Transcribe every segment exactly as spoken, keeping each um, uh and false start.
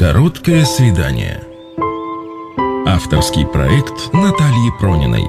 Короткое свидание. Авторский проект Натальи Прониной.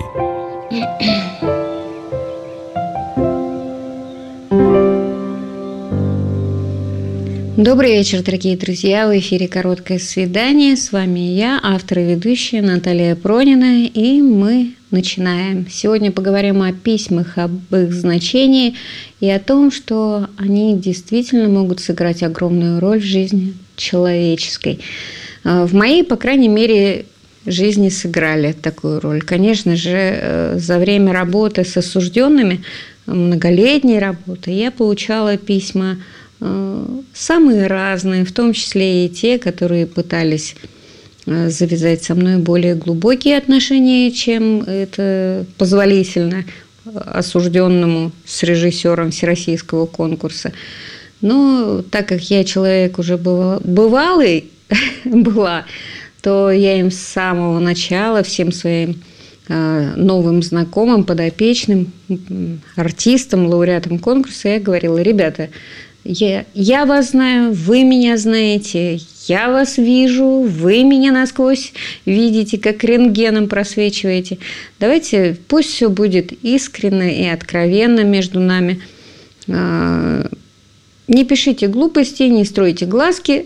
Добрый вечер, дорогие друзья! В эфире «Короткое свидание». С вами я, автор и ведущая Наталья Пронина, и мы начинаем. Сегодня поговорим о письмах, об их значении и о том, что они действительно могут сыграть огромную роль в жизни человеческой. В моей, по крайней мере, жизни сыграли такую роль. Конечно же, за время работы с осужденными, многолетней работы, я получала письма самые разные, в том числе и те, которые пытались завязать со мной более глубокие отношения, чем это позволительно осужденному с режиссером всероссийского конкурса. Но так как я человек уже бывалый была, то я им с самого начала, всем своим новым знакомым, подопечным, артистам, лауреатам конкурса, я говорила: ребята, Я, я вас знаю, вы меня знаете, я вас вижу, вы меня насквозь видите, как рентгеном просвечиваете. Давайте, пусть все будет искренне и откровенно между нами. Не пишите глупости, не стройте глазки.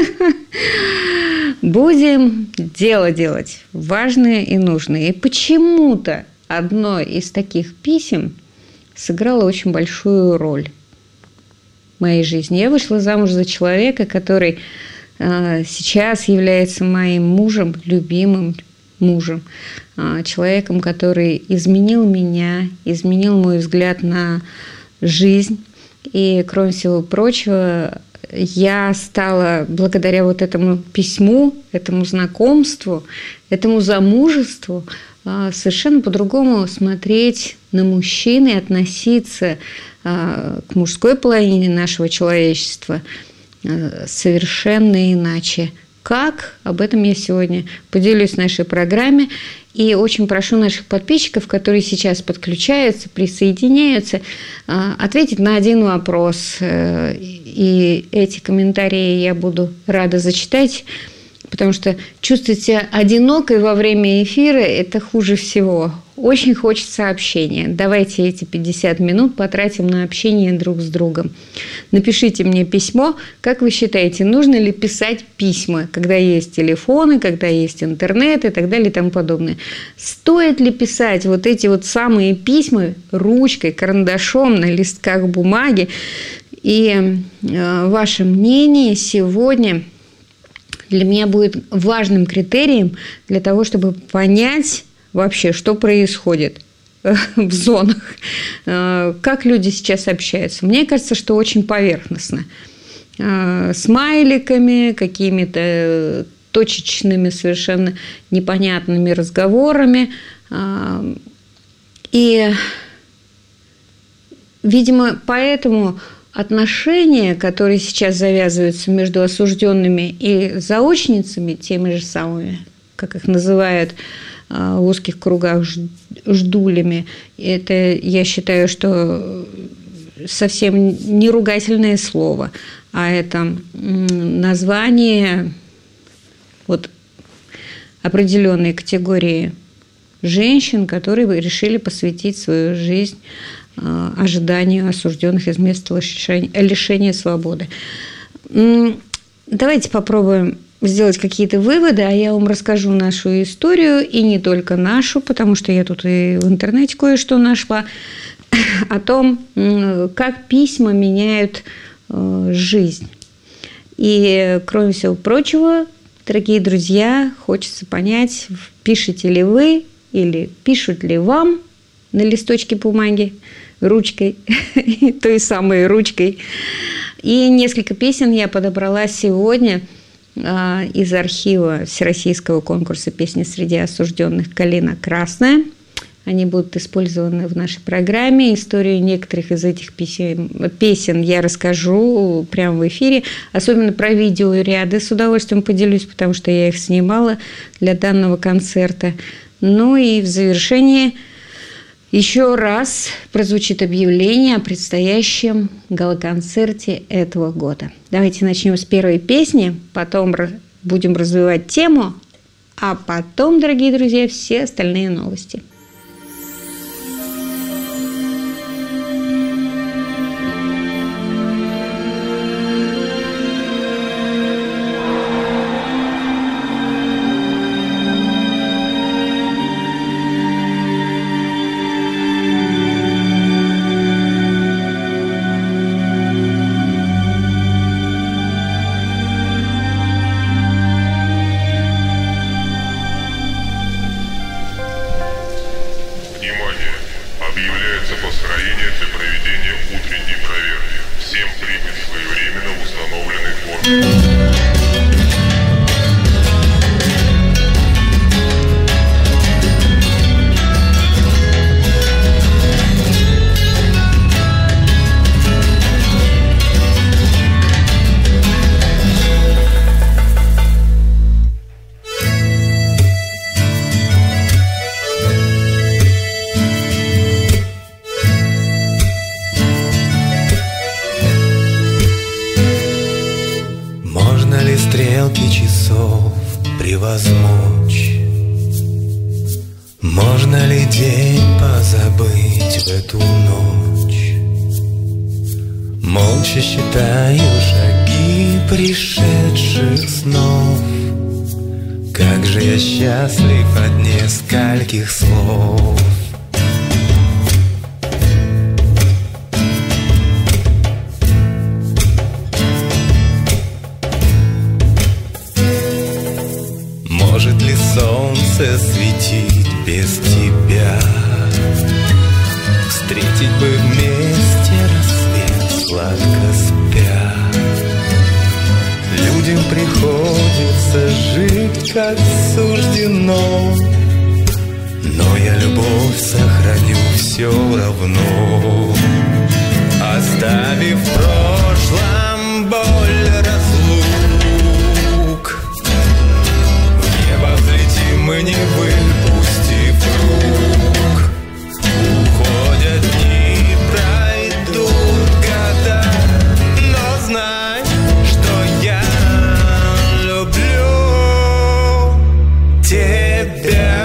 Будем дело делать, важное и нужное. И почему-то одно из таких писем сыграло очень большую роль моей жизни. Я вышла замуж за человека, который э, сейчас является моим мужем, любимым мужем, э, человеком, который изменил меня, изменил мой взгляд на жизнь. И, кроме всего прочего, я стала, благодаря вот этому письму, этому знакомству, этому замужеству, э, совершенно по-другому смотреть на мужчин и относиться к мужской половине нашего человечества совершенно иначе. Как? Об этом я сегодня поделюсь в нашей программе. И очень прошу наших подписчиков, которые сейчас подключаются, присоединяются, ответить на один вопрос. И эти комментарии я буду рада зачитать, потому что чувствовать себя одинокой во время эфира – это хуже всего. Очень хочется общения. Давайте эти пятьдесят минут потратим на общение друг с другом. Напишите мне письмо. Как вы считаете, нужно ли писать письма, когда есть телефоны, когда есть интернет и так далее и тому подобное? Стоит ли писать вот эти вот самые письма ручкой, карандашом на листках бумаги? И э, ваше мнение сегодня для меня будет важным критерием для того, чтобы понять вообще, что происходит в зонах, как люди сейчас общаются. Мне кажется, что очень поверхностно. Смайликами, какими-то точечными, совершенно непонятными разговорами. И, видимо, поэтому отношения, которые сейчас завязываются между осужденными и заочницами, теми же самыми, как их называют в узких кругах, ждулями, это, я считаю, что совсем не ругательное слово, а это название вот определенной категории женщин, которые решили посвятить свою жизнь ожиданию осужденных из места лишения свободы. Давайте попробуем сделать какие-то выводы, а я вам расскажу нашу историю, и не только нашу, потому что я тут и в интернете кое-что нашла, о том, как письма меняют жизнь. И, кроме всего прочего, дорогие друзья, хочется понять, пишете ли вы или пишут ли вам на листочке бумаги ручкой, той самой ручкой. И несколько песен я подобрала сегодня из архива Всероссийского конкурса «Песни среди осужденных» «Калина красная». Они будут использованы в нашей программе. Историю некоторых из этих песен, песен я расскажу прямо в эфире. Особенно про видеоряды с удовольствием поделюсь, потому что я их снимала для данного концерта. Ну и в завершении еще раз прозвучит объявление о предстоящем гала-концерте этого года. Давайте начнем с первой песни, потом будем развивать тему, а потом, дорогие друзья, все остальные новости. Объявляется построение для проведения утренней проверки. Всем прибыть своевременно в установленный форме. Стрелки часов превозмочь? Можно ли день позабыть в эту ночь? Молча считаю шаги пришедших снов. Как же я счастлив от нескольких слов. Может ли солнце светить без тебя? Встретить бы вместе рассвет, сладко спя. Людям приходится жить, как суждено, но я любовь сохраню все равно. Оставив в прошлом боль разлук, мы не выпустив рук. Уходят дни, пройдут года, но знай, что я люблю тебя.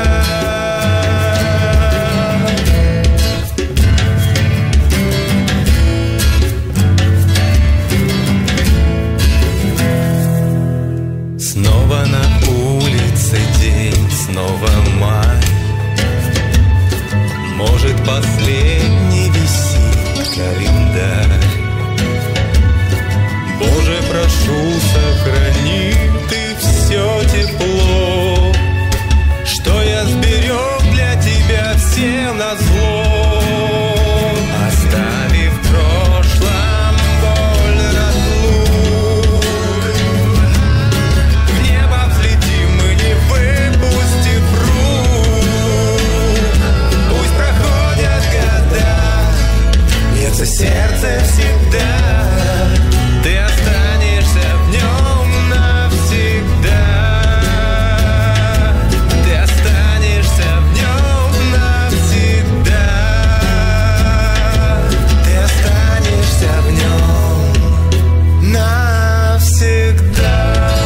Снова на улице день, снова май. Может, последний висит календарь. Боже, прошу, сохрани ты все тепло, что я сберег для тебя всем назло. Оставив в прошлом боль разлук, в небо взлетим мы, не выпустив рук. Пусть проходят года, бьется сердце всегда, ты останешься в нем навсегда. Ты останешься в нем навсегда. Ты останешься в нем навсегда.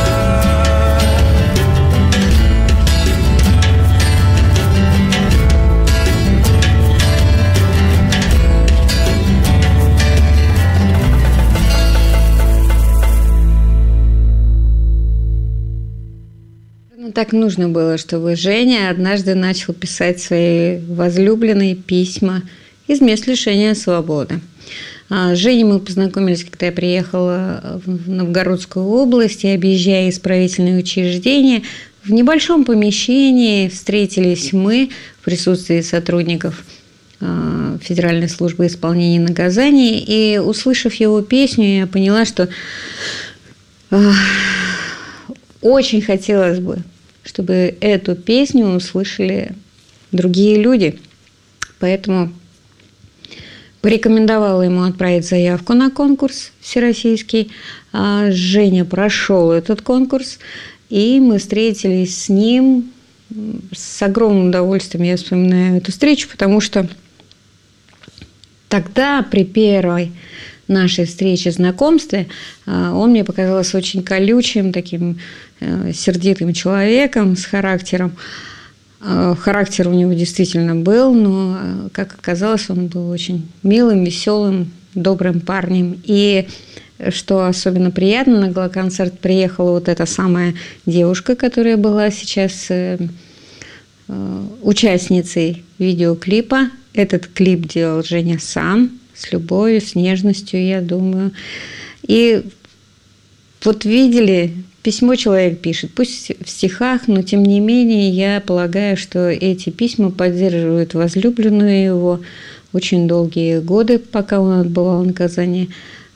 Так нужно было, чтобы Женя однажды начал писать свои возлюбленные письма из мест лишения свободы. С Женей мы познакомились, когда я приехала в Новгородскую область, и, объезжая исправительные учреждения, в небольшом помещении встретились мы в присутствии сотрудников Федеральной службы исполнения наказаний, и, услышав его песню, я поняла, что очень хотелось бы, чтобы эту песню услышали другие люди. Поэтому порекомендовала ему отправить заявку на конкурс всероссийский. Женя прошел этот конкурс, и мы встретились с ним. С огромным удовольствием я вспоминаю эту встречу, потому что тогда, при первой нашей встречи, знакомстве, он мне показался очень колючим, таким сердитым человеком с характером. Характер у него действительно был, но, как оказалось, он был очень милым, веселым, добрым парнем. И что особенно приятно, на гала-концерт приехала вот эта самая девушка, которая была сейчас участницей видеоклипа. Этот клип делал Женя сам, с любовью, с нежностью, я думаю. И вот видели, письмо человек пишет, пусть в стихах, но тем не менее я полагаю, что эти письма поддерживают возлюбленную его очень долгие годы, пока он отбывал наказание.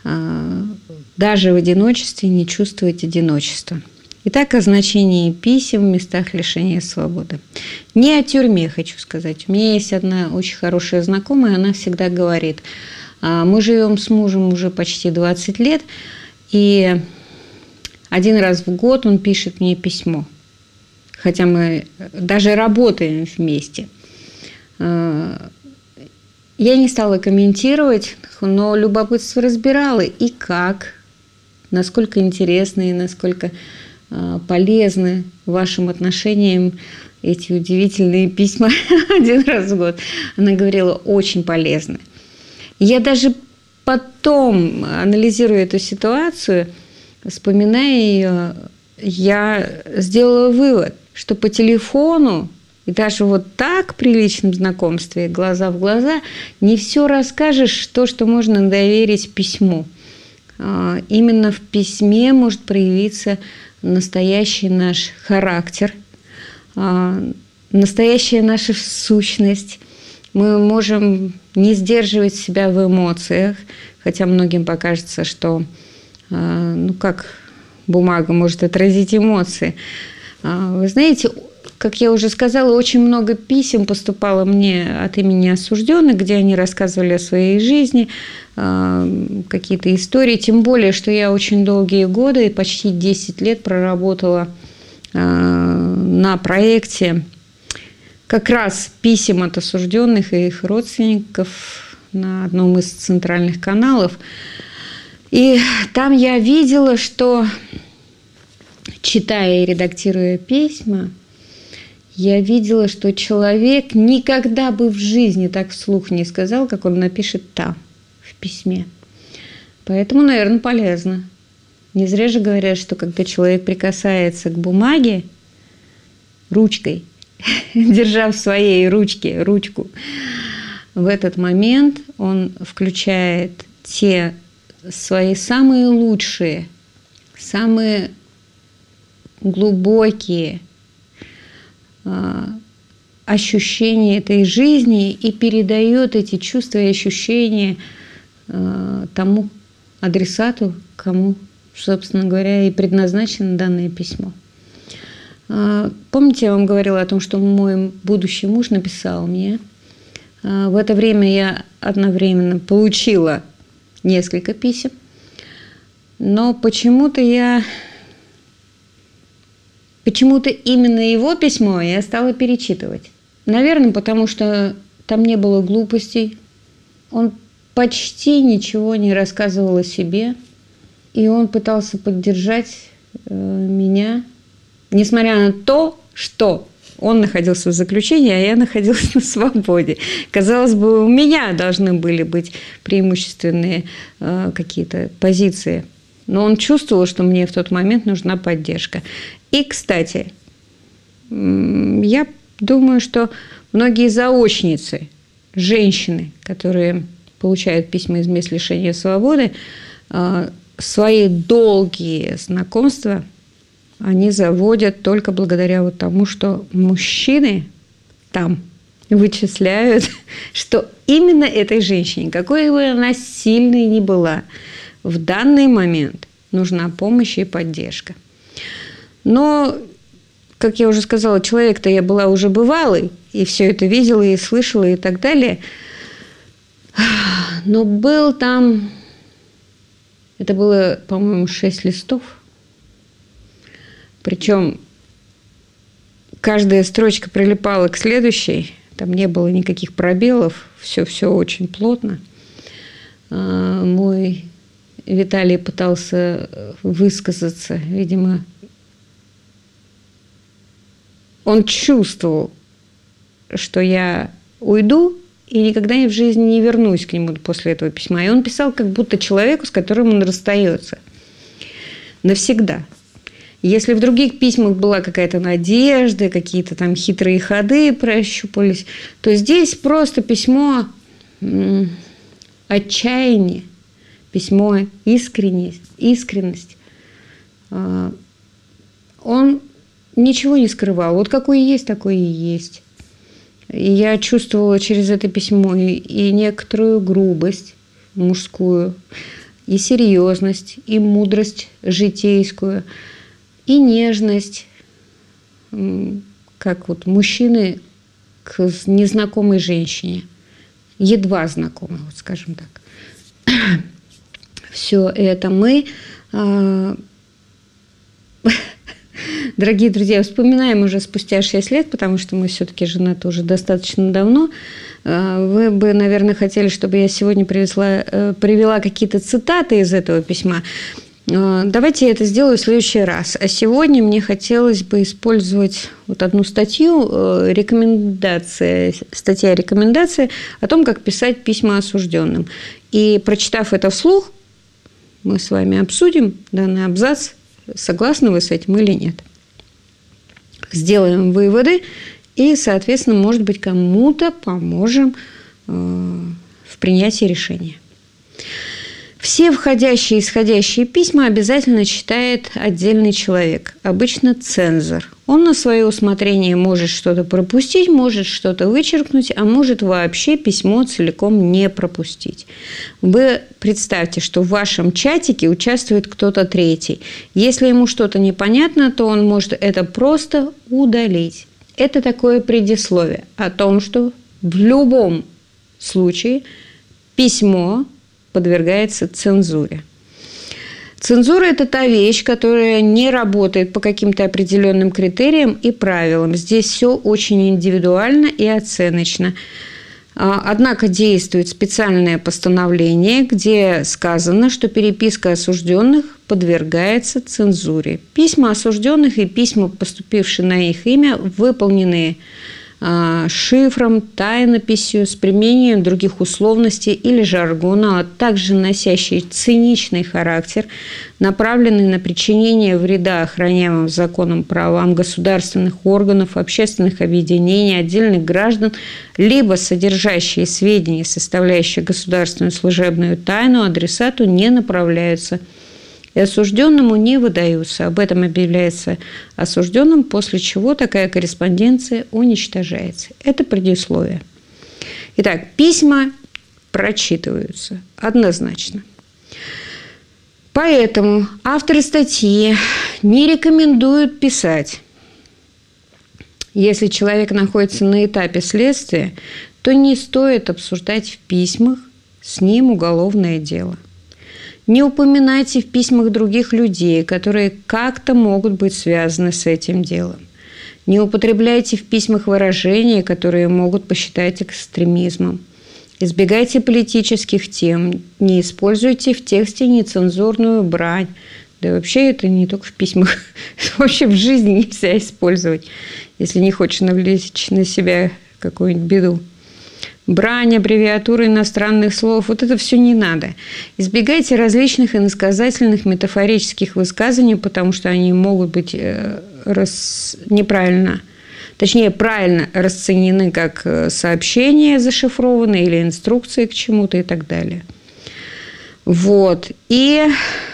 Даже в одиночестве не чувствовать одиночества. Итак, о значении писем в местах лишения свободы. Не о тюрьме, хочу сказать. У меня есть одна очень хорошая знакомая, она всегда говорит, мы живем с мужем уже почти двадцать лет, и один раз в год он пишет мне письмо, хотя мы даже работаем вместе. Я не стала комментировать, но любопытство разбирала, и как, насколько интересно и насколько полезны вашим отношениям эти удивительные письма один раз в год. Она говорила, очень полезны. Я даже потом, анализируя эту ситуацию, вспоминая ее, я сделала вывод, что по телефону и даже вот так при личном знакомстве, глаза в глаза, не все расскажешь, то, что можно доверить письму. Именно в письме может проявиться настоящий наш характер, настоящая наша сущность. Мы можем не сдерживать себя в эмоциях, хотя многим покажется, что ну как бумага может отразить эмоции. Вы знаете, как я уже сказала, очень много писем поступало мне от имени осужденных, где они рассказывали о своей жизни, какие-то истории. Тем более, что я очень долгие годы, почти десять лет проработала на проекте как раз писем от осужденных и их родственников на одном из центральных каналов. И там я видела, что, читая и редактируя письма, я видела, что человек никогда бы в жизни так вслух не сказал, как он напишет там, в письме. Поэтому, наверное, полезно. Не зря же говорят, что когда человек прикасается к бумаге ручкой, держа в своей ручке ручку, в этот момент он включает те свои самые лучшие, самые глубокие ощущения этой жизни и передает эти чувства и ощущения тому адресату, кому, собственно говоря, и предназначено данное письмо. Помните, я вам говорила о том, что мой будущий муж написал мне. В это время я одновременно получила несколько писем, но почему-то я... Почему-то именно его письмо я стала перечитывать. Наверное, потому что там не было глупостей. Он почти ничего не рассказывал о себе. И он пытался поддержать э, меня, несмотря на то, что он находился в заключении, а я находилась на свободе. Казалось бы, у меня должны были быть преимущественные э, какие-то позиции. Но он чувствовал, что мне в тот момент нужна поддержка. И, кстати, я думаю, что многие заочницы, женщины, которые получают письма из мест лишения свободы, свои долгие знакомства они заводят только благодаря вот тому, что мужчины там вычисляют, что именно этой женщине, какой бы она сильной ни была, в данный момент нужна помощь и поддержка. Но, как я уже сказала, человек-то я была уже бывалый, и все это видела и слышала и так далее. Но был там, это было, по-моему, шесть листов. Причем каждая строчка прилипала к следующей, там не было никаких пробелов, все-все очень плотно. мой Виталий пытался высказаться, видимо, он чувствовал, что я уйду и никогда в жизни не вернусь к нему после этого письма. И он писал как будто человеку, с которым он расстается навсегда. Если в других письмах была какая-то надежда, какие-то там хитрые ходы прощупались, то здесь просто письмо отчаяния, письмо искренность, искренность. Он ничего не скрывал. Вот какой есть, такой и есть. И я чувствовала через это письмо и, и некоторую грубость мужскую, и серьезность, и мудрость житейскую, и нежность, как вот мужчины к незнакомой женщине, едва знакомой, вот скажем так. Все это мы, дорогие друзья, вспоминаем уже спустя шесть лет, потому что мы все-таки женаты уже достаточно давно. Вы бы, наверное, хотели, чтобы я сегодня привезла, привела какие-то цитаты из этого письма. Давайте я это сделаю в следующий раз. А сегодня мне хотелось бы использовать вот одну статью, рекомендация, статья рекомендации о том, как писать письма осужденным. И прочитав это вслух, мы с вами обсудим данный абзац, согласны вы с этим или нет. Сделаем выводы и, соответственно, может быть, кому-то поможем в принятии решения. Все входящие и исходящие письма обязательно читает отдельный человек, обычно цензор. Он на свое усмотрение может что-то пропустить, может что-то вычеркнуть, а может вообще письмо целиком не пропустить. Вы представьте, что в вашем чатике участвует кто-то третий. Если ему что-то непонятно, то он может это просто удалить. Это такое предисловие о том, что в любом случае письмо подвергается цензуре. Цензура – это та вещь, которая не работает по каким-то определенным критериям и правилам. Здесь все очень индивидуально и оценочно. Однако действует специальное постановление, где сказано, что переписка осужденных подвергается цензуре. Письма осужденных и письма, поступившие на их имя, выполненные шифром, тайнописью, с применением других условностей или жаргона, а также носящие циничный характер, направленные на причинение вреда охраняемым законом правам государственных органов, общественных объединений, отдельных граждан, либо содержащие сведения, составляющие государственную служебную тайну, адресату не направляются и осужденному не выдаются. Об этом объявляется осужденным, после чего такая корреспонденция уничтожается. Это предисловие. Итак, письма прочитываются однозначно. Поэтому авторы статьи не рекомендуют писать. Если человек находится на этапе следствия, то не стоит обсуждать в письмах с ним уголовное дело. Не упоминайте в письмах других людей, которые как-то могут быть связаны с этим делом. Не употребляйте в письмах выражения, которые могут посчитать экстремизмом. Избегайте политических тем. Не используйте в тексте нецензурную брань. Да и вообще это не только в письмах. Вообще в жизни нельзя использовать, если не хочешь навлечь на себя какую-нибудь беду. Брань, аббревиатуры иностранных слов – вот это все не надо. Избегайте различных иносказательных метафорических высказываний, потому что они могут быть рас... неправильно, точнее, правильно расценены как сообщения зашифрованные или инструкции к чему-то и так далее. Вот. И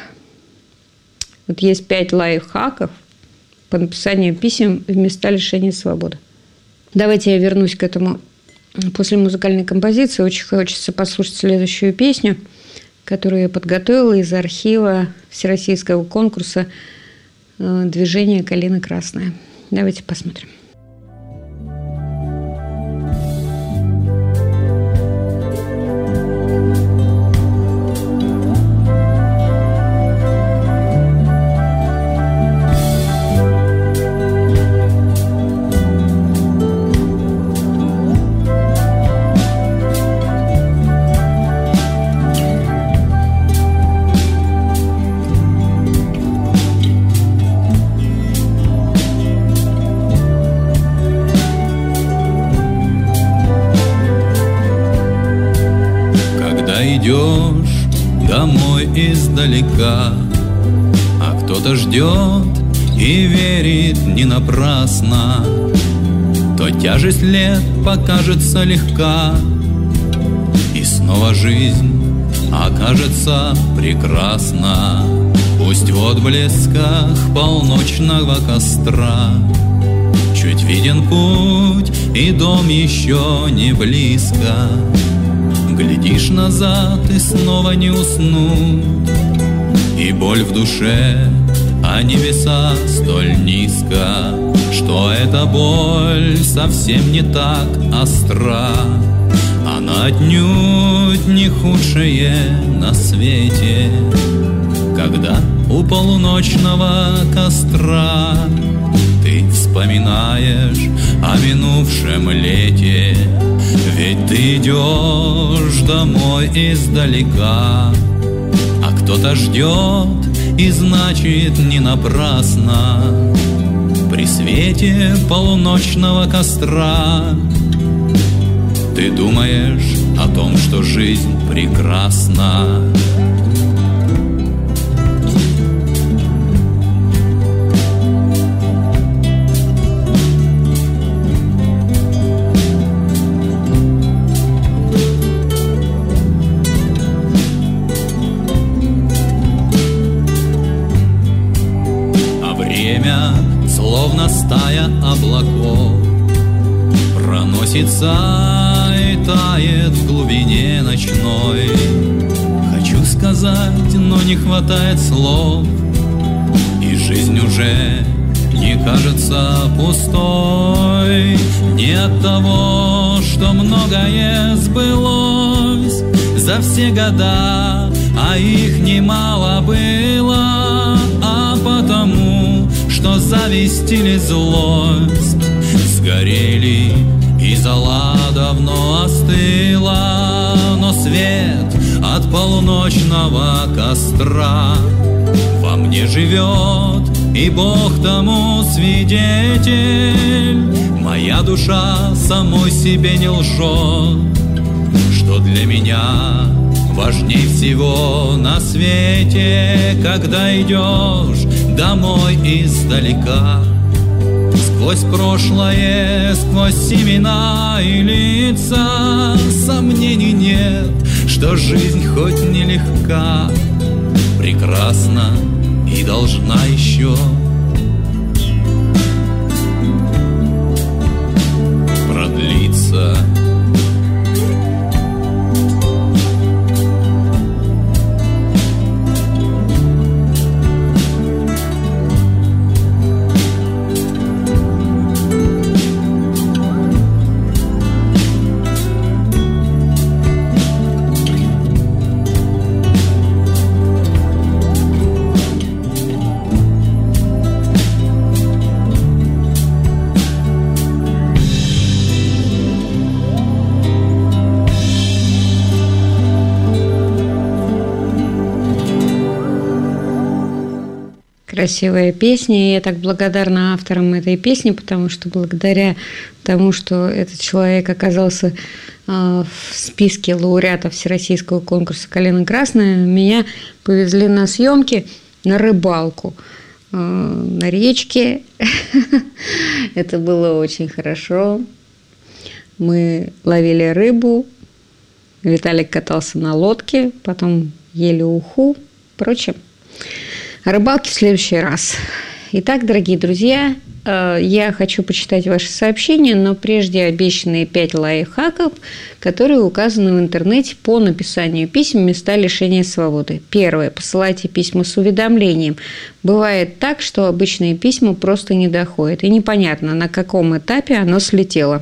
вот есть пять лайфхаков по написанию писем в места лишения свободы. Давайте я вернусь к этому. После музыкальной композиции очень хочется послушать следующую песню, которую я подготовила из архива всероссийского конкурса «Движение «Калина красная». Давайте посмотрим. домой издалека. А кто-то ждет и верит не напрасно, то тяжесть лет покажется легка, и снова жизнь окажется прекрасна. Пусть в отблесках полночного костра чуть виден путь, и дом еще не близко. Глядишь назад и снова не уснуть, и боль в душе, а небеса столь низко, что эта боль совсем не так остра. Она отнюдь не худшее на свете, когда у полуночного костра ты вспоминаешь о минувшем лете. Ведь ты идешь домой издалека, а кто-то ждет, и значит не напрасно. При свете полуночного костра ты думаешь о том, что жизнь прекрасна. Словно стая облаков проносится и тает в глубине ночной. Хочу сказать, но не хватает слов, и жизнь уже не кажется пустой. Не от того, что многое сбылось за все года, а их немало было, а потому, что зависть или злость сгорели, и зола давно остыла. Но свет от полуночного костра во мне живет, и Бог тому свидетель. Моя душа самой себе не лжет, что для меня важней всего на свете, когда идешь домой издалека. Сквозь прошлое, сквозь семена и лица сомнений нет, что жизнь хоть нелегка, прекрасна и должна еще продлиться. Красивая песня, и я так благодарна авторам этой песни, потому что благодаря тому, что этот человек оказался в списке лауреатов Всероссийского конкурса «Калина красная», меня повезли на съемки на рыбалку на речке. Это было очень хорошо. Мы ловили рыбу, Виталик катался на лодке, потом ели уху, впрочем. О рыбалке в следующий раз. Итак, дорогие друзья, я хочу почитать ваши сообщения, но прежде обещанные пять лайфхаков, которые указаны в интернете по написанию писем в места лишения свободы. Первое. Посылайте письма с уведомлением. Бывает так, что обычные письма просто не доходят, и непонятно, на каком этапе оно слетело.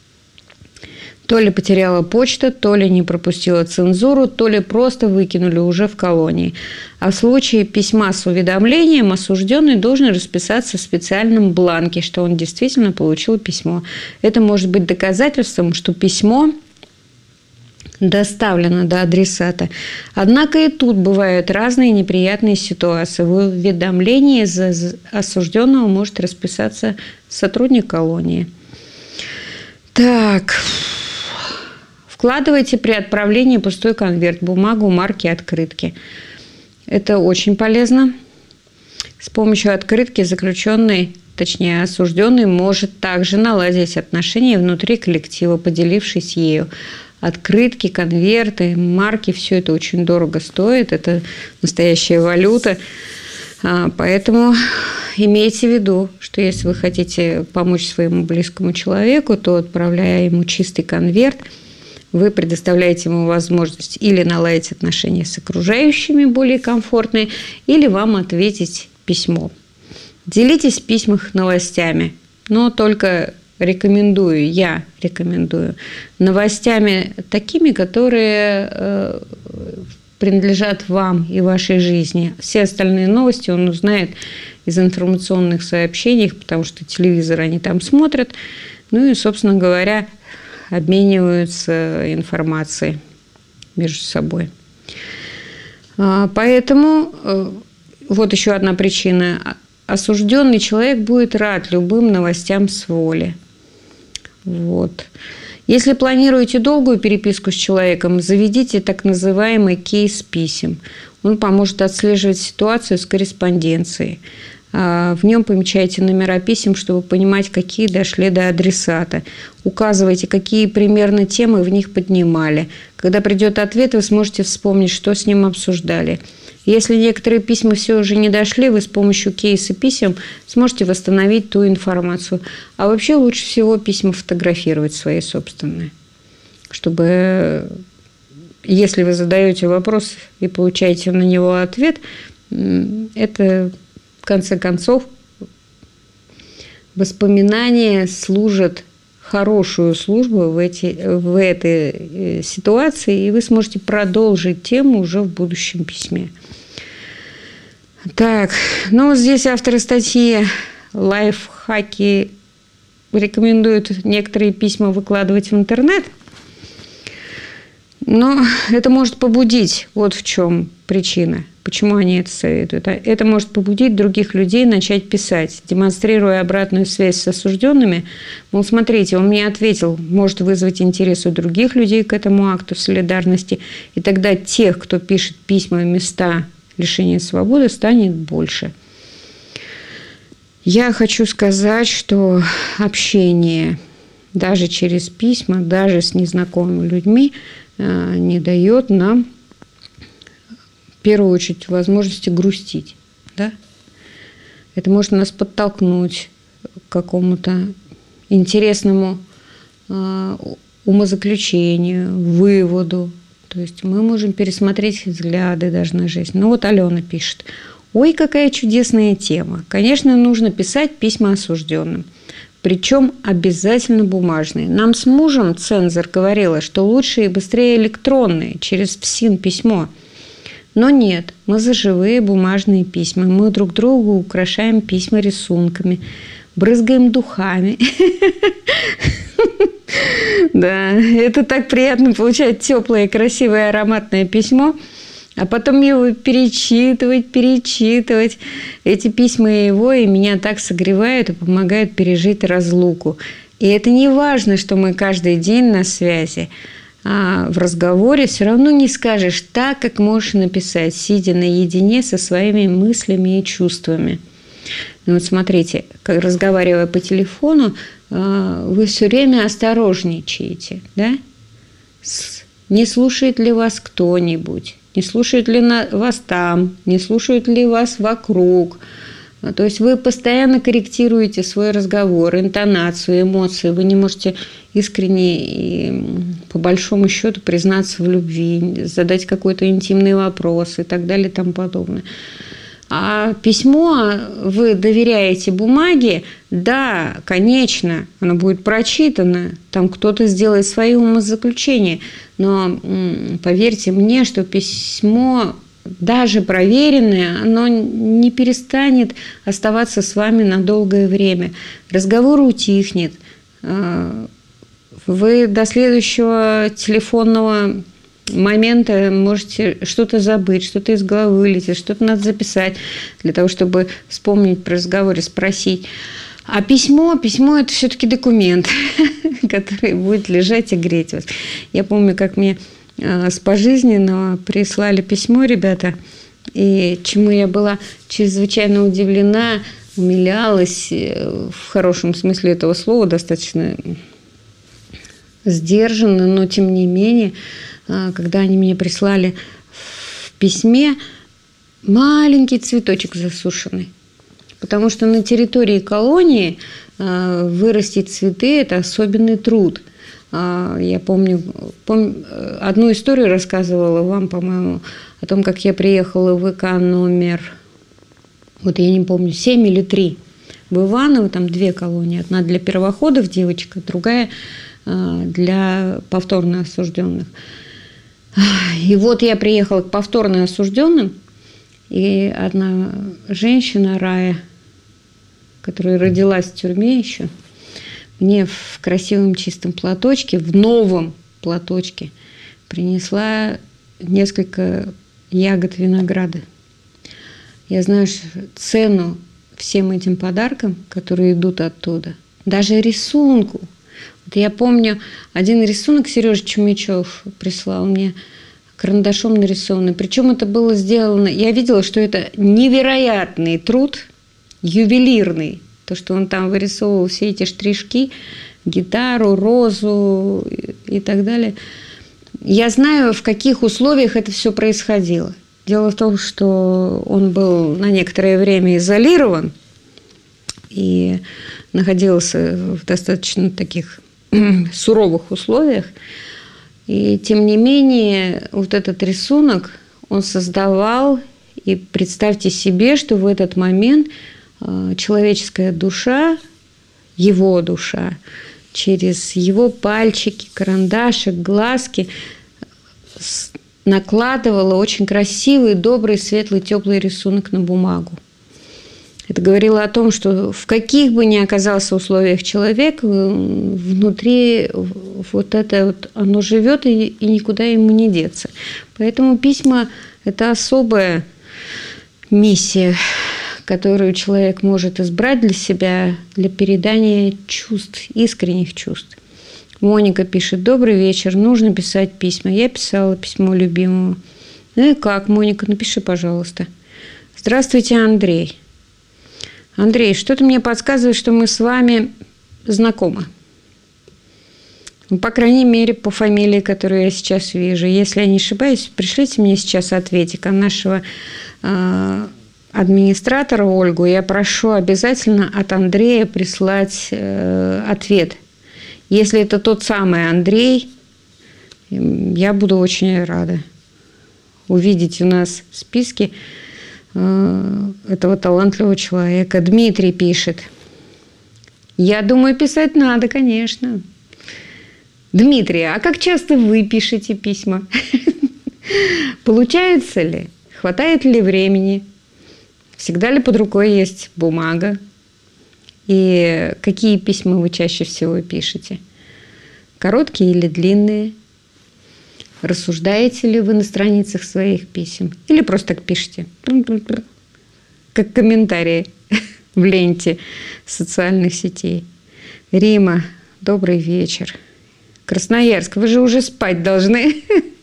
То ли потеряла почта, то ли не пропустила цензуру, то ли просто выкинули уже в колонии. А в случае письма с уведомлением осужденный должен расписаться в специальном бланке, что он действительно получил письмо. Это может быть доказательством, что письмо доставлено до адресата. Однако и тут бывают разные неприятные ситуации. В уведомлении за осужденного может расписаться сотрудник колонии. Так... Вкладывайте при отправлении пустой конверт, бумагу, марки, открытки. Это очень полезно. С помощью открытки заключенный, точнее осужденный, может также наладить отношения внутри коллектива, поделившись ею. Открытки, конверты, марки – все это очень дорого стоит. Это настоящая валюта. Поэтому имейте в виду, что если вы хотите помочь своему близкому человеку, то, отправляя ему чистый конверт, вы предоставляете ему возможность или наладить отношения с окружающими более комфортные, или вам ответить письмо. Делитесь в письмах новостями, но только рекомендую, я рекомендую, новостями такими, которые э, принадлежат вам и вашей жизни. Все остальные новости он узнает из информационных сообщений, потому что телевизор они там смотрят, ну и, собственно говоря, обмениваются информацией между собой. Поэтому вот еще одна причина. Осужденный человек будет рад любым новостям с воли. Вот. Если планируете долгую переписку с человеком, заведите так называемый кейс писем. Он поможет отслеживать ситуацию с корреспонденцией. В нем помечайте номера писем, чтобы понимать, какие дошли до адресата. Указывайте, какие примерно темы в них поднимали. Когда придет ответ, вы сможете вспомнить, что с ним обсуждали. Если некоторые письма все же не дошли, вы с помощью кейса писем сможете восстановить ту информацию. А вообще лучше всего письма фотографировать свои собственные, чтобы, если вы задаете вопрос и получаете на него ответ, это, в конце концов, воспоминания служат хорошую службу в, эти, в этой ситуации, и вы сможете продолжить тему уже в будущем письме. Так, ну здесь авторы статьи «Лайфхаки» рекомендуют некоторые письма выкладывать в интернет, но это может побудить, вот в чем причина, почему они это советуют. Это может побудить других людей начать писать, демонстрируя обратную связь с осужденными. Мол, смотрите, он мне ответил, может вызвать интерес у других людей к этому акту солидарности, и тогда тех, кто пишет письма в места лишения свободы, станет больше. Я хочу сказать, что общение даже через письма, даже с незнакомыми людьми не дает нам, в первую очередь, возможности грустить. Да? Это может нас подтолкнуть к какому-то интересному умозаключению, выводу. То есть мы можем пересмотреть взгляды даже на жизнь. Ну вот Алена пишет. Ой, какая чудесная тема. Конечно, нужно писать письма осужденным. Причем обязательно бумажные. Нам с мужем цензор говорила, что лучше и быстрее электронные, через ПСИН письмо. Но нет, мы за живые бумажные письма. Мы друг другу украшаем письма рисунками, брызгаем духами. Да, это так приятно получать теплое, красивое, ароматное письмо, а потом его перечитывать, перечитывать. Эти письма его и меня так согревают и помогают пережить разлуку. И это не важно, что мы каждый день на связи, а в разговоре все равно не скажешь так, как можешь написать, сидя наедине со своими мыслями и чувствами. Ну вот смотрите, как разговаривая по телефону, вы все время осторожничаете, да? Не слушает ли вас кто-нибудь, не слушает ли вас там, не слушают ли вас вокруг. То есть вы постоянно корректируете свой разговор, интонацию, эмоции. Вы не можете искренне и по большому счету признаться в любви, задать какой-то интимный вопрос и так далее и тому подобное. А письмо вы доверяете бумаге, да, конечно, оно будет прочитано, там кто-то сделает свои умозаключения, но поверьте мне, что письмо, даже проверенное, оно не перестанет оставаться с вами на долгое время. Разговор утихнет, вы до следующего телефонного момента можете что-то забыть, что-то из головы вылетит, что-то надо записать для того, чтобы вспомнить про разговор и спросить. А письмо, письмо – это все-таки документ, который будет лежать и греть вас. Я помню, как мне с пожизненного прислали письмо ребята, и чему я была чрезвычайно удивлена, умилялась, в хорошем смысле этого слова, достаточно сдержанно, но тем не менее, когда они мне прислали в письме маленький цветочек засушенный. Потому что на территории колонии вырастить цветы – это особенный труд. Я помню, помню, одну историю рассказывала вам, по-моему, о том, как я приехала в ИК номер, вот я не помню, семь или три. В Иваново там две колонии. Одна для первоходов девочка, другая для повторно осужденных. И вот я приехала к повторно осужденным, и одна женщина, Рая, которая родилась в тюрьме еще, мне в красивом чистом платочке, в новом платочке принесла несколько ягод винограда. Я знаю цену всем этим подаркам, которые идут оттуда. Даже рисунку. Вот я помню, один рисунок Сережа Чумичев прислал мне, карандашом нарисованный. Причем это было сделано... Я видела, что это невероятный труд, ювелирный. То, что он там вырисовывал все эти штришки, гитару, розу и так далее. Я знаю, в каких условиях это все происходило. Дело в том, что он был на некоторое время изолирован и находился в достаточно таких суровых условиях. И тем не менее, вот этот рисунок он создавал. И представьте себе, что в этот момент человеческая душа, его душа, через его пальчики, карандашик, глазки накладывала очень красивый, добрый, светлый, теплый рисунок на бумагу. Это говорило о том, что в каких бы ни оказался условиях человек, внутри вот это вот оно живет и, и никуда ему не деться. Поэтому письма – это особая миссия, которую человек может избрать для себя, для передания чувств, искренних чувств. Моника пишет: «Добрый вечер, нужно писать письма». Я писала письмо любимому. Ну и как, Моника, напиши, пожалуйста. Здравствуйте, Андрей. Андрей, что-то мне подсказывает, что мы с вами знакомы. Ну, по крайней мере, по фамилии, которую я сейчас вижу. Если я не ошибаюсь, пришлите мне сейчас ответик от нашего э, администратора Ольгу. Я прошу обязательно от Андрея прислать э, ответ. Если это тот самый Андрей, я буду очень рада увидеть у нас в списке этого талантливого человека. Дмитрий пишет: «Я думаю, писать надо, конечно». Дмитрий, а как часто вы пишете письма? Получается ли? Хватает ли времени? Всегда ли под рукой есть бумага? И какие письма вы чаще всего пишете? Короткие или длинные? Рассуждаете ли вы на страницах своих писем? Или просто так пишете? Как комментарии в ленте социальных сетей. Рима, добрый вечер. Красноярск, вы же уже спать должны.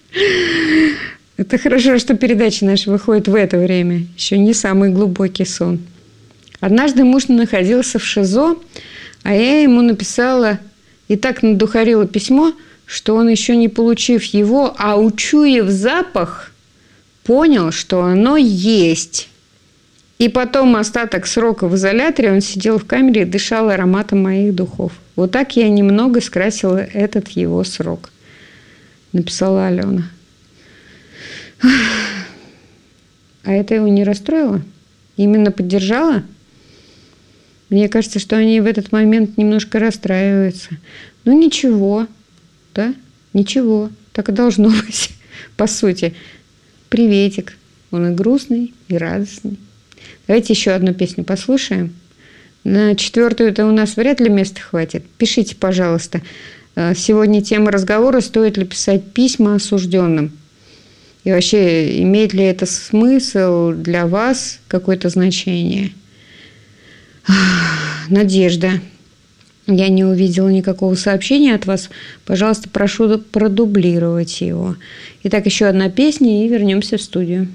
Это хорошо, что передачи наши выходят в это время. Еще не самый глубокий сон. Однажды муж находился в ШИЗО, а я ему написала и так надухарила письмо, что он, еще не получив его, а учуяв запах, понял, что оно есть. И потом остаток срока в изоляторе он сидел в камере и дышал ароматом моих духов. Вот так я немного скрасила этот его срок, написала Алена. А это его не расстроило? Именно поддержало? Мне кажется, что они в этот момент немножко расстраиваются. Ну, ничего, да? Ничего. Так и должно быть, по сути. Приветик. Он и грустный, и радостный. Давайте еще одну песню послушаем. На четвертую-то у нас вряд ли места хватит. Пишите, пожалуйста. Сегодня тема разговора: стоит ли писать письма осужденным? И вообще, имеет ли это смысл для вас, какое-то значение? Надежда. Я не увидела никакого сообщения от вас. Пожалуйста, прошу продублировать его. Итак, еще одна песня, и вернемся в студию.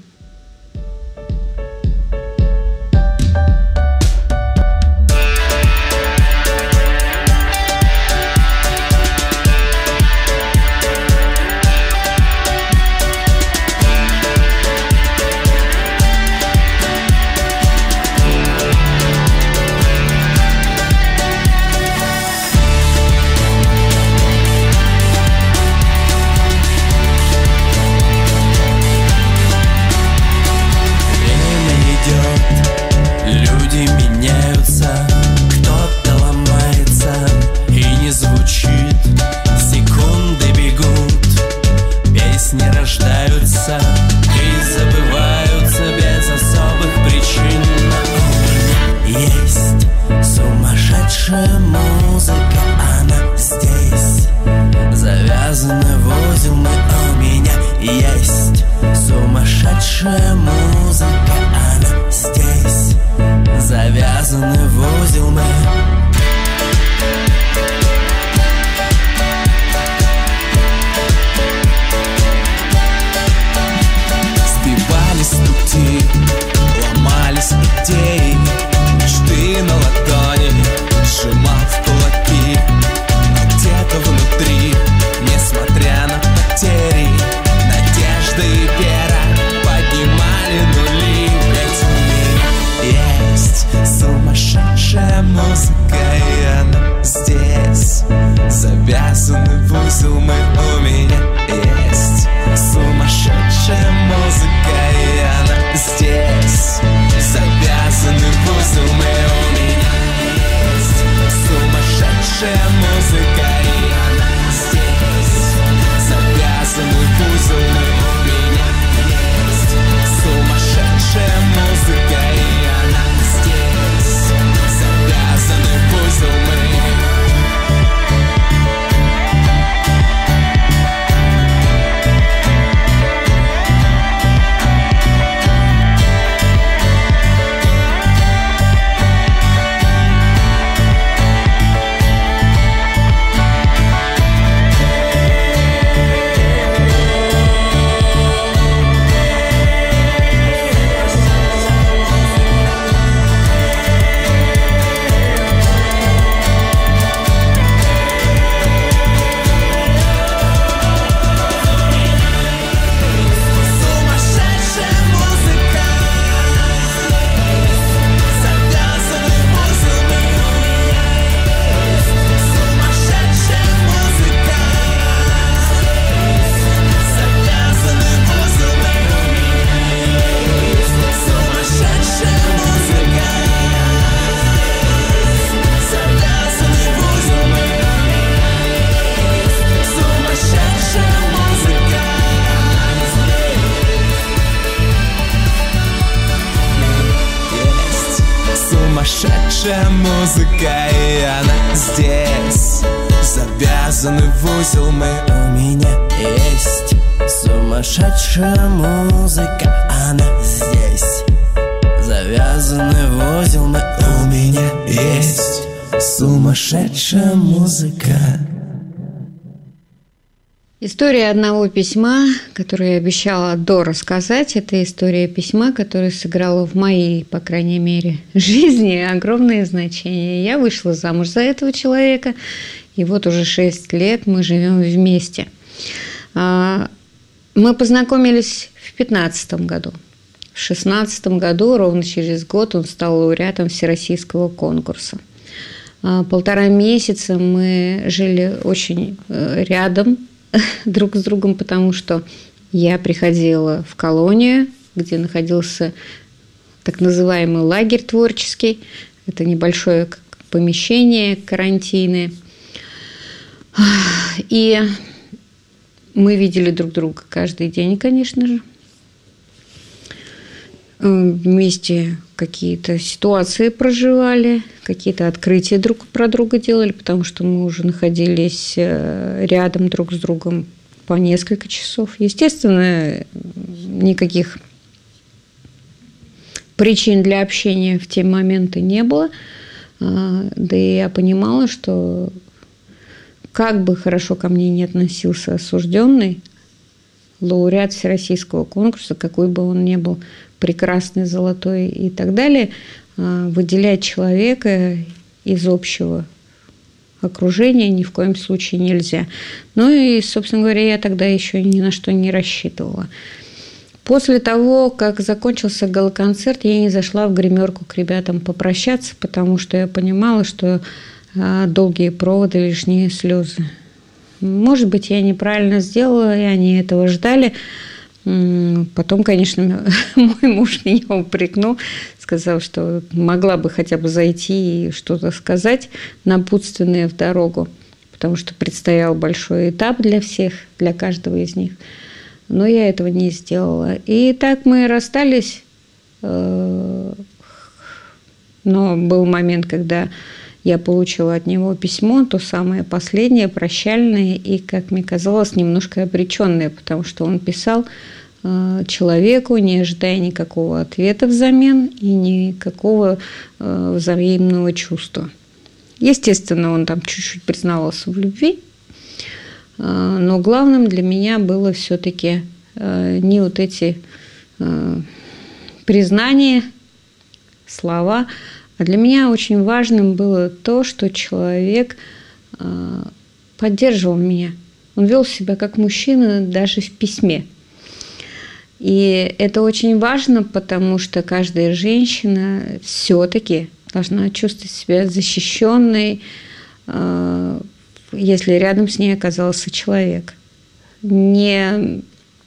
Сумасшедшая музыка, и она здесь. Завязаны в узел мы, у меня есть. Сумасшедшая музыка, она здесь. Завязаны в узел мы, у меня есть. Сумасшедшая музыка. История одного письма, которую я обещала до рассказать, это история письма, которое сыграло в моей, по крайней мере, жизни огромное значение. Я вышла замуж за этого человека, и вот уже шесть лет мы живем вместе. Мы познакомились в пятнадцатом году. В шестнадцатом году, ровно через год, он стал лауреатом всероссийского конкурса. Полтора месяца мы жили очень рядом друг с другом, потому что я приходила в колонию, где находился так называемый лагерь творческий. Это небольшое помещение карантинное. И мы видели друг друга каждый день, конечно же. Вместе какие-то ситуации проживали, какие-то открытия друг про друга делали, потому что мы уже находились рядом друг с другом по несколько часов. Естественно, никаких причин для общения в те моменты не было. Да и я понимала, что как бы хорошо ко мне не относился осужденный, лауреат всероссийского конкурса, какой бы он ни был, прекрасный, золотой и так далее, выделять человека из общего окружения ни в коем случае нельзя. Ну и, собственно говоря, я тогда еще ни на что не рассчитывала. После того, как закончился гала-концерт, я не зашла в гримерку к ребятам попрощаться, потому что я понимала, что долгие проводы, лишние слезы. Может быть, я неправильно сделала, и они этого ждали. Потом, конечно, мой муж меня упрекнул, сказал, что могла бы хотя бы зайти и что-то сказать напутственное в дорогу, потому что предстоял большой этап для всех, для каждого из них. Но я этого не сделала. И так мы расстались. Но был момент, когда я получила от него письмо, то самое последнее, прощальное, и, как мне казалось, немножко обреченное, потому что он писал человеку, не ожидая никакого ответа взамен и никакого взаимного чувства. Естественно, он там чуть-чуть признавался в любви, но главным для меня было все-таки не вот эти признания, слова, а для меня очень важным было то, что человек поддерживал меня. Он вел себя как мужчина даже в письме. И это очень важно, потому что каждая женщина все-таки должна чувствовать себя защищенной, если рядом с ней оказался человек. Не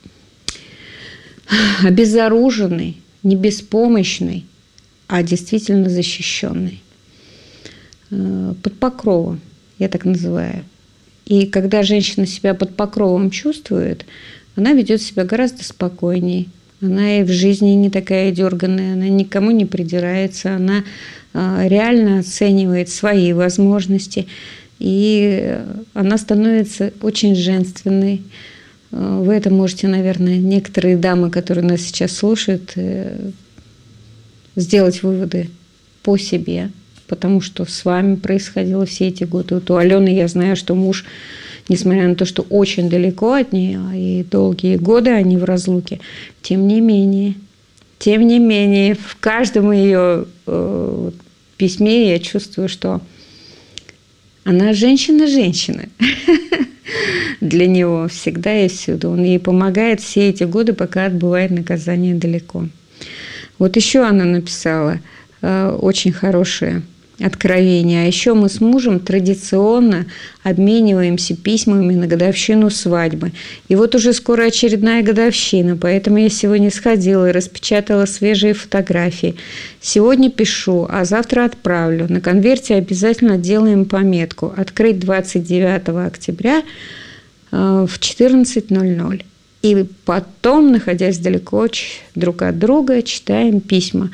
обезоруженный, не беспомощный, а действительно защищенный. Под покровом, я так называю. И когда женщина себя под покровом чувствует, она ведет себя гораздо спокойнее. Она и в жизни не такая дерганная, она никому не придирается, она реально оценивает свои возможности. И она становится очень женственной. Вы это можете, наверное, некоторые дамы, которые нас сейчас слушают, сделать выводы по себе, потому что с вами происходило все эти годы. Вот у Алены я знаю, что муж, несмотря на то, что очень далеко от нее, и долгие годы они в разлуке, тем не менее, тем не менее, в каждом ее э, письме я чувствую, что она женщина-женщина для него всегда и всюду. Он ей помогает все эти годы, пока отбывает наказание далеко. Вот еще она написала э, очень хорошее откровение. А еще мы с мужем традиционно обмениваемся письмами на годовщину свадьбы. И вот уже скоро очередная годовщина, поэтому я сегодня сходила и распечатала свежие фотографии. Сегодня пишу, а завтра отправлю. На конверте обязательно делаем пометку «Открыть двадцать девятого октября э, в четырнадцать ноль ноль». И потом, находясь далеко друг от друга, читаем письма.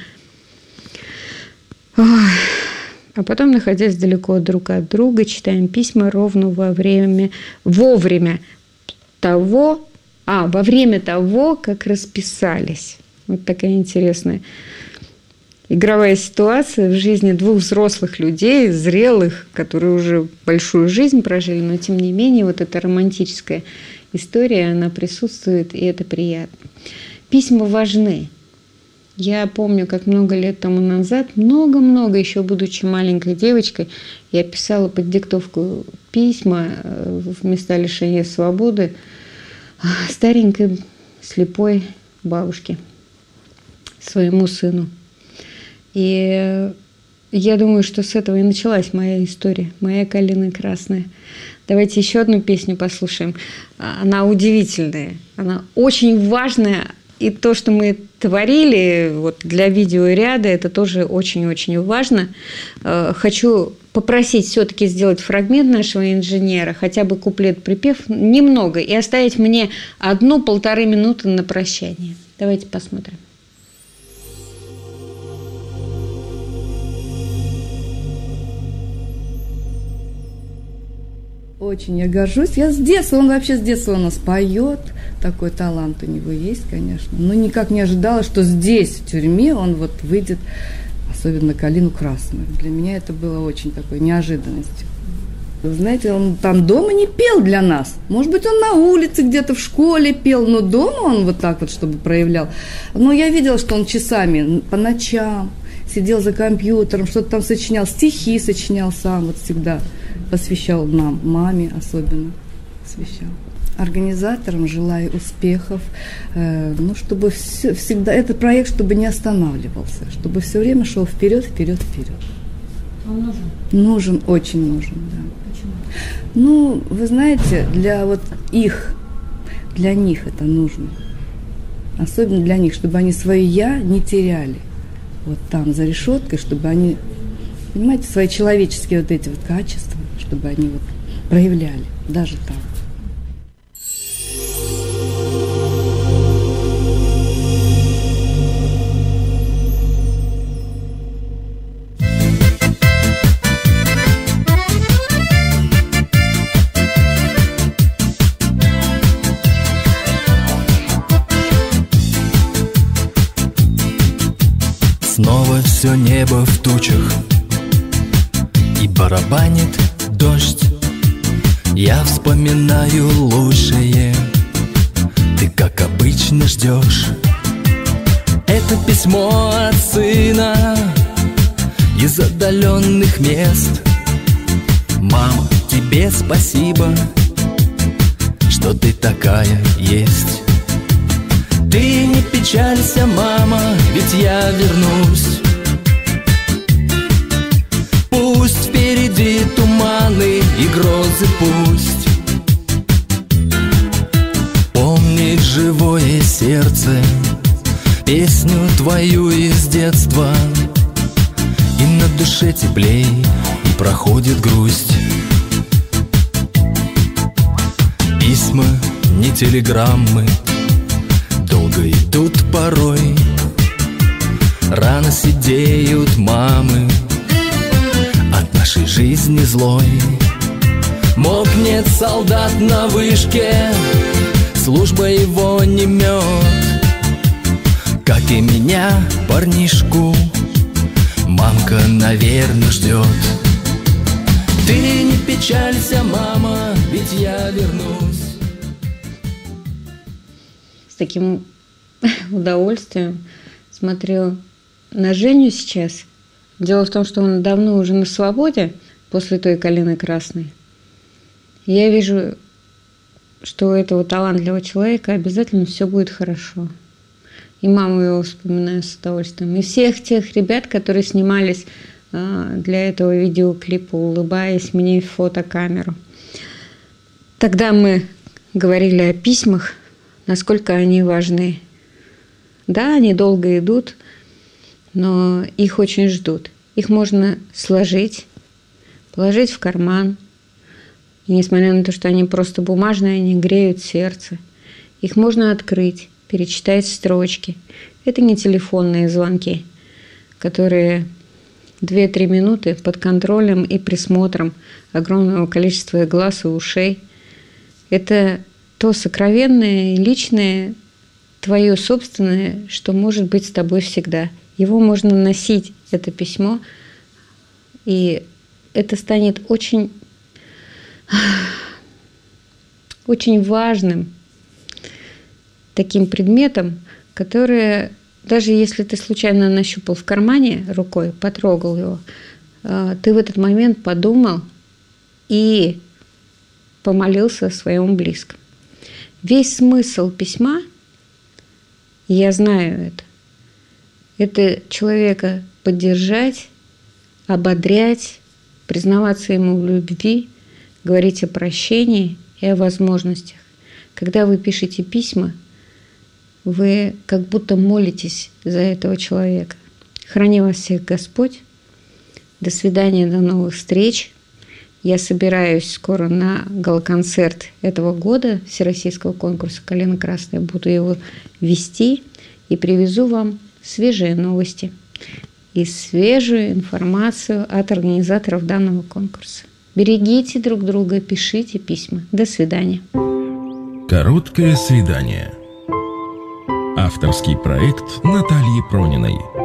Ой. А потом, находясь далеко друг от друга, читаем письма ровно во время, вовремя того, а, во время того, как расписались. Вот такая интересная игровая ситуация в жизни двух взрослых людей, зрелых, которые уже большую жизнь прожили, но тем не менее вот эта романтическая история, она присутствует, и это приятно. Письма важны. Я помню, как много лет тому назад, много-много, еще будучи маленькой девочкой, я писала под диктовку письма в места лишения свободы старенькой слепой бабушке, своему сыну. И я думаю, что с этого и началась моя история, моя калина красная. Давайте еще одну песню послушаем. Она удивительная, она очень важная. И то, что мы творили вот, для видеоряда, это тоже очень-очень важно. Хочу попросить все-таки сделать фрагмент нашего инженера, хотя бы куплет-припев, немного, и оставить мне одну-полторы минуты на прощание. Давайте посмотрим. Очень я горжусь. Я с детства, он вообще с детства у нас поет. Такой талант у него есть, конечно. Но никак не ожидала, что здесь, в тюрьме, он вот выйдет особенно «Калину красную». Для меня это было очень такой неожиданностью. Вы знаете, он там дома не пел для нас. Может быть, он на улице где-то в школе пел, но дома он вот так вот, чтобы проявлял. Но я видела, что он часами по ночам сидел за компьютером, что-то там сочинял, стихи сочинял сам, вот всегда посвящал нам, маме особенно посвящал. Организаторам желаю успехов, э, ну, чтобы все, всегда этот проект, чтобы не останавливался, чтобы все время шел вперед, вперед, вперед. Он нужен? Нужен, очень нужен, да. Почему? Ну, вы знаете, для вот их, для них это нужно. Особенно для них, чтобы они свое «я» не теряли. Вот там, за решеткой, чтобы они, понимаете, свои человеческие вот эти вот качества, чтобы они вот проявляли, даже там. Снова все небо в тучах, и барабанит дождь. Я вспоминаю лучшее, ты как обычно ждешь. Это письмо от сына из отдаленных мест. Мама, тебе спасибо, что ты такая есть. Ты не печалься, мама, ведь я вернусь. Пусть впереди туманы и грозы, пусть помнит живое сердце песню твою из детства. И на душе теплей, и проходит грусть. Письма, не телеграммы, долго идут порой. Рано сидеют мамы от нашей жизни злой. Мокнет солдат на вышке, служба его не мед. Как и меня, парнишку, мамка, наверное, ждет. Ты не печалься, мама, ведь я вернусь. С таким удовольствием смотрю на Женю сейчас. Дело в том, что он давно уже на свободе после той «Калины красной». Я вижу, что у этого талантливого человека обязательно все будет хорошо. И маму его вспоминаю с удовольствием. И всех тех ребят, которые снимались для этого видеоклипа, улыбаясь мне в фотокамеру. Тогда мы говорили о письмах, насколько они важны. Да, они долго идут, но их очень ждут. Их можно сложить, положить в карман. И несмотря на то, что они просто бумажные, они греют сердце. Их можно открыть, перечитать строчки. Это не телефонные звонки, которые две-три минуты под контролем и присмотром огромного количества глаз и ушей. Это то сокровенное, личное, твое собственное, что может быть с тобой всегда. Его можно носить, это письмо, и это станет очень, очень важным таким предметом, который, даже если ты случайно нащупал в кармане рукой, потрогал его, ты в этот момент подумал и помолился о своем близком. Весь смысл письма, я знаю это, это человека поддержать, ободрять, признаваться ему в любви, говорить о прощении и о возможностях. Когда вы пишете письма, вы как будто молитесь за этого человека. Храни вас всех Господь. До свидания, до новых встреч. Я собираюсь скоро на гала-концерт этого года Всероссийского конкурса «Калина красная». Буду его вести и привезу вам свежие новости и свежую информацию от организаторов данного конкурса. Берегите друг друга, пишите письма. До свидания. Короткое свидание. Авторский проект Натальи Прониной.